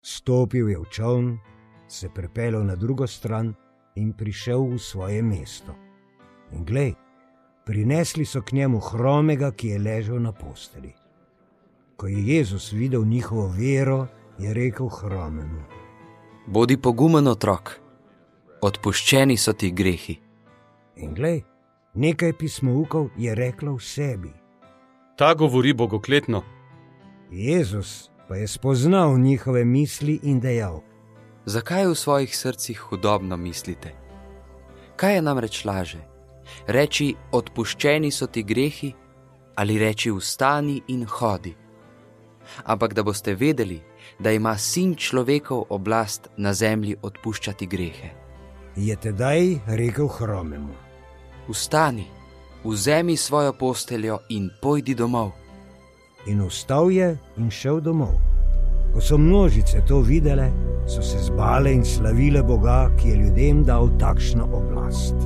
Stopil je v čoln, se pripeljal na drugo stran in prišel v svoje mesto. In glej, prinesli so k njemu hromega, ki je ležal na postelji. Ko je Jezus videl njihovo vero, je rekel hromemu: Bodi pogumen, otrok, odpuščeni so ti grehi. In glej, nekaj pismoukov je reklo v sebi: Ta govori bogokletno. Jezus pa je spoznal njihove misli in dejal: Zakaj v svojih srcih hudobno mislite? Kaj je namreč laže? Reči, odpuščeni so ti grehi, ali reči, vstani in hodi? Ampak da boste vedeli, da ima Sin človekov oblast na zemlji odpuščati grehe. Je tedaj rekel hromemu: Vstani, vzemi svojo posteljo in pojdi domov. In vstal je in šel domov. Ko so množice to videle, so se zbale in slavile Boga, ki je ljudem dal takšno oblast.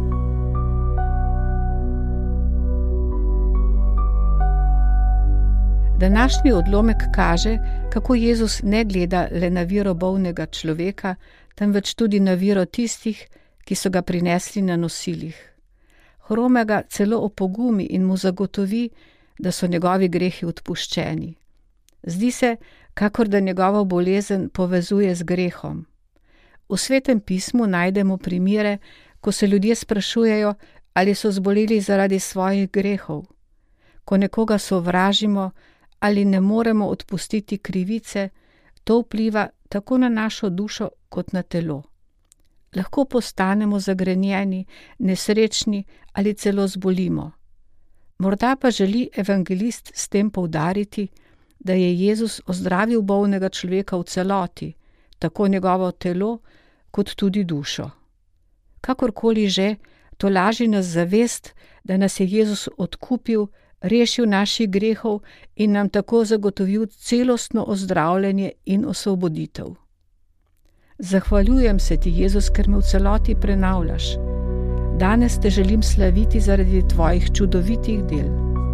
Današnji odlomek kaže, kako Jezus ne gleda le na vero bolnega človeka, temveč tudi na vero tistih, ki so ga prinesli na nosilih. Hromega celo opogumi in mu zagotovi, da so njegovi grehi odpuščeni. Zdi se, kakor da njegovo bolezen povezuje z grehom. V Svetem pismu najdemo primere, ko se ljudje sprašujejo, ali so zboleli zaradi svojih grehov. Ko nekoga sovražimo ali ne moremo odpustiti krivice, to vpliva tako na našo dušo kot na telo. Lahko postanemo zagrenjeni, nesrečni ali celo zbolimo. Morda pa želi evangelist s tem poudariti, da je Jezus ozdravil bolnega človeka v celoti, tako njegovo telo kot tudi dušo. Kakorkoli že, to laži nas zavest, da nas je Jezus odkupil, rešil naših grehov in nam tako zagotovil celostno ozdravljenje in osvoboditev. Zahvaljujem se ti, Jezus, ker me v celoti prenavljaš. Danes te želim slaviti zaradi tvojih čudovitih del.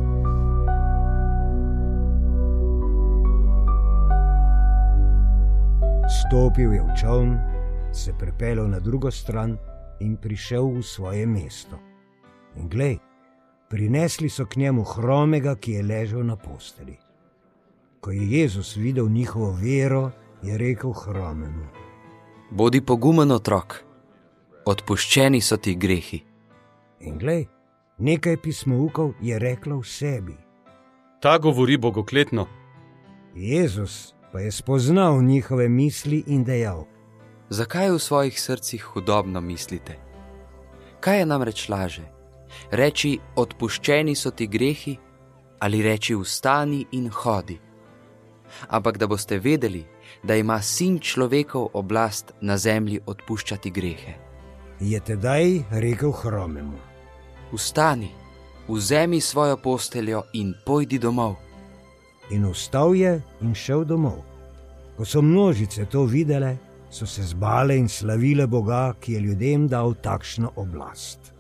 Stopil je v čoln, se pripeljal na drugo stran in prišel v svoje mesto. In glej, prinesli so k njemu hromega, ki je ležal na postelji. Ko je Jezus videl njihovo vero, je rekel hromemu: Bodi pogumen, otrok, odpuščeni so ti grehi. In glej, nekaj pismoukov je reklo v sebi: Ta govori bogokletno. Jezus pa je spoznal njihove misli in dejal: Zakaj v svojih srcih hudobno mislite? Kaj je namreč laže? Reči, odpuščeni so ti grehi, ali reči, vstani in hodi? Ampak da boste vedeli, da ima Sin človekov oblast na zemlji odpuščati grehe. Je tedaj rekel hromemu: Vstani, vzemi svojo posteljo in pojdi domov. In vstal je in šel domov. Ko so množice to videle, so se zbale in slavile Boga, ki je ljudem dal takšno oblast.